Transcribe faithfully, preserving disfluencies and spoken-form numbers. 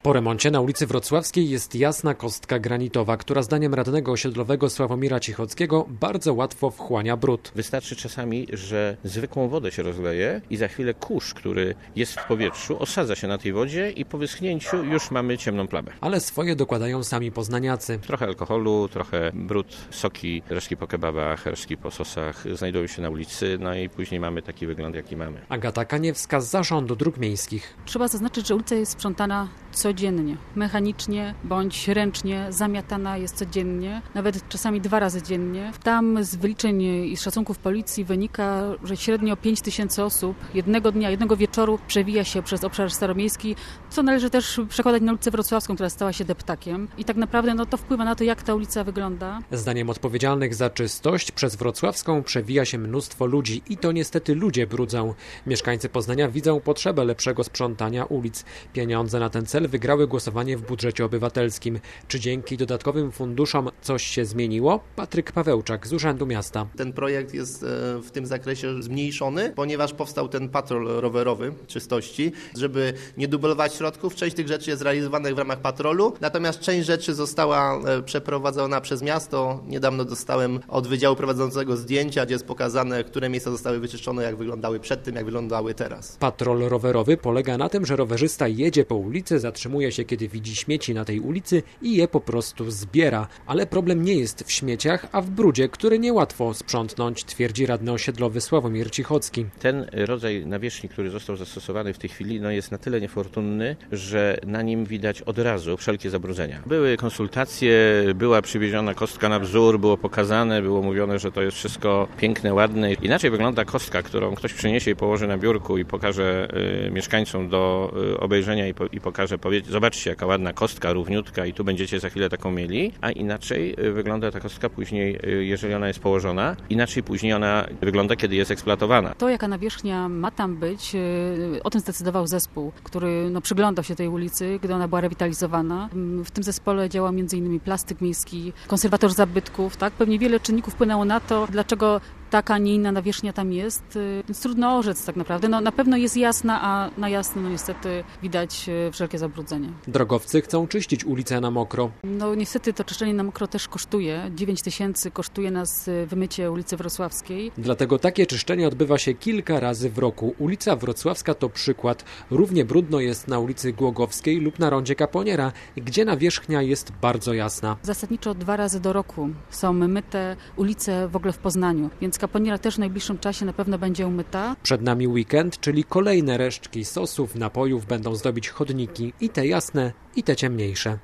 Po remoncie na ulicy Wrocławskiej jest jasna kostka granitowa, która zdaniem radnego osiedlowego Sławomira Cichockiego bardzo łatwo wchłania brud. Wystarczy czasami, że zwykłą wodę się rozleje i za chwilę kurz, który jest w powietrzu, osadza się na tej wodzie i po wyschnięciu już mamy ciemną plamę. Ale swoje dokładają sami poznaniacy. Trochę alkoholu, trochę brud, soki, resztki po kebabach, resztki po sosach znajdują się na ulicy, no i później mamy taki wygląd, jaki mamy. Agata Kaniewska z Zarządu Dróg Miejskich. Trzeba zaznaczyć, że ulica jest sprzątana codziennie, mechanicznie bądź ręcznie, zamiatana jest codziennie, nawet czasami dwa razy dziennie. Tam z wyliczeń i z szacunków policji wynika, że średnio pięć tysięcy osób jednego dnia, jednego wieczoru przewija się przez obszar staromiejski, co należy też przekładać na ulicę Wrocławską, która stała się deptakiem. I tak naprawdę no, to wpływa na to, jak ta ulica wygląda. Zdaniem odpowiedzialnych za czystość przez Wrocławską przewija się mnóstwo ludzi i to niestety ludzie brudzą. Mieszkańcy Poznania widzą potrzebę lepszego sprzątania ulic. Pieniądze na ten cel wygrały głosowanie w budżecie obywatelskim. Czy dzięki dodatkowym funduszom coś się zmieniło? Patryk Pawełczak z Urzędu Miasta. Ten projekt jest w tym zakresie zmniejszony, ponieważ powstał ten patrol rowerowy czystości, żeby nie dublować środków. Część tych rzeczy jest realizowanych w ramach patrolu, natomiast część rzeczy została przeprowadzona przez miasto. Niedawno dostałem od wydziału prowadzącego zdjęcia, gdzie jest pokazane, które miejsca zostały wyczyszczone, jak wyglądały przed tym, jak wyglądały teraz. Patrol rowerowy polega na tym, że rowerzysta jedzie po ulicy, zatrzymuje się, kiedy widzi śmieci na tej ulicy i je po prostu zbiera. Ale problem nie jest w śmieciach, a w brudzie, który niełatwo sprzątnąć, twierdzi radny osiedlowy Sławomir Cichocki. Ten rodzaj nawierzchni, który został zastosowany w tej chwili, no jest na tyle niefortunny, że na nim widać od razu wszelkie zabrudzenia. Były konsultacje, była przywieziona kostka na wzór, było pokazane, było mówione, że to jest wszystko piękne, ładne. Inaczej wygląda kostka, którą ktoś przyniesie i położy na biurku i pokaże y, mieszkańcom do y, obejrzenia i, po, i pokaże, powie, zobaczcie jaka ładna kostka, równiutka i tu będziecie za chwilę taką mieli, a inaczej y, wygląda ta kostka później, y, jeżeli ona jest położona, inaczej później ona wygląda, kiedy jest eksploatowana. To, jaka nawierzchnia ma tam być, y, o tym zdecydował zespół, który no, przyglądał się tej ulicy, gdy ona była rewitalizowana. W tym zespole działał między innymi plastyk miejski, konserwator zabytków, tak? Pewnie wiele czynników wpłynęło na to, dlaczego taka, nie inna nawierzchnia tam jest, więc trudno orzec tak naprawdę. No, na pewno jest jasna, a na jasno no, niestety widać wszelkie zabrudzenia. Drogowcy chcą czyścić ulicę na mokro. No niestety to czyszczenie na mokro też kosztuje. dziewięć tysięcy kosztuje nas wymycie ulicy Wrocławskiej. Dlatego takie czyszczenie odbywa się kilka razy w roku. Ulica Wrocławska to przykład. Równie brudno jest na ulicy Głogowskiej lub na rondzie Kaponiera, gdzie nawierzchnia jest bardzo jasna. Zasadniczo dwa razy do roku są myte ulice w ogóle w Poznaniu, więc Kaponiera też w najbliższym czasie na pewno będzie umyta. Przed nami weekend, czyli kolejne resztki sosów, napojów będą zdobić chodniki i te jasne, i te ciemniejsze.